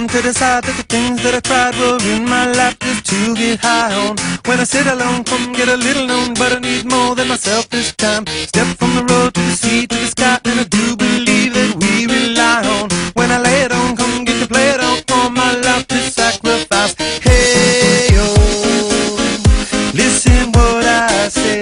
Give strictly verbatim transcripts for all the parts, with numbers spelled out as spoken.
come to decide that the things that I tried were in my life just to get high on. When I sit alone, come get a little known, but I need more than myself this time. Step from the road to the sea to the sky, and I do believe that we rely on. When I lay it on, come get to play it on, for my life to sacrifice. Hey, oh, listen what I say.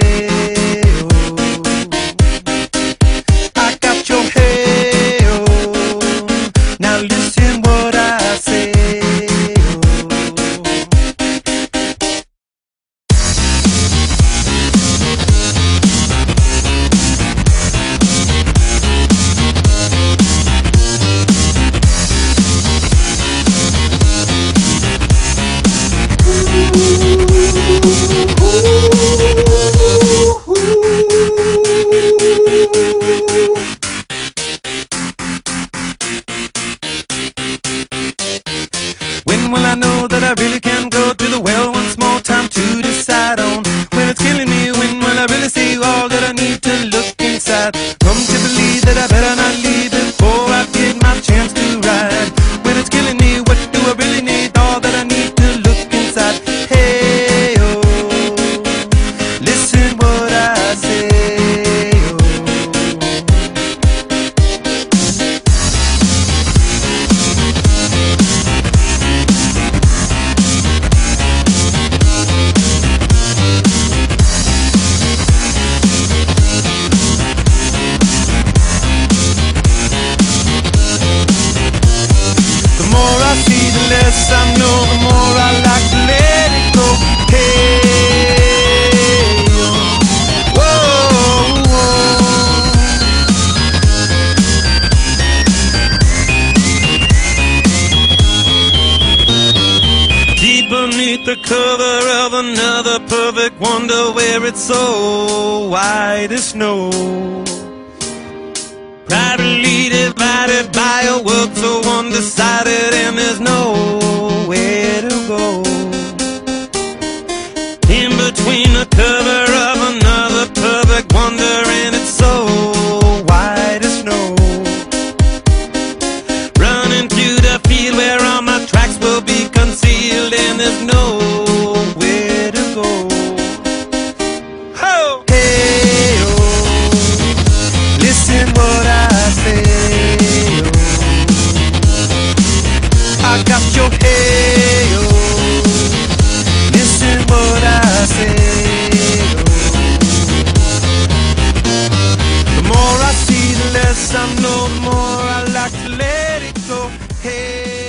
When will I know that I really can go to the well once more? Time to decide on. When it's killing me, when will I really see all that I need to look inside? Come to believe that I better not leave before I get my chance to ride. When it's killing me, what do I really need? All that I need to look inside. Hey, oh, listen what I say. The less I know, the more I like to let it go. Hey, whoa, whoa. Deep beneath the cover of another perfect wonder, where it's so white as snow, privately divided by a world so undecided, and there's nowhere to go. In between the cover of another perfect wonder, and it's so white as snow, running through the field where all my tracks will be concealed, and there's nowhere to go. Oh! Hey, oh, listen what I say. I got your hey, oh, listen what I say. Oh, the more I see, the less I know, the more I like to let it go. Hey.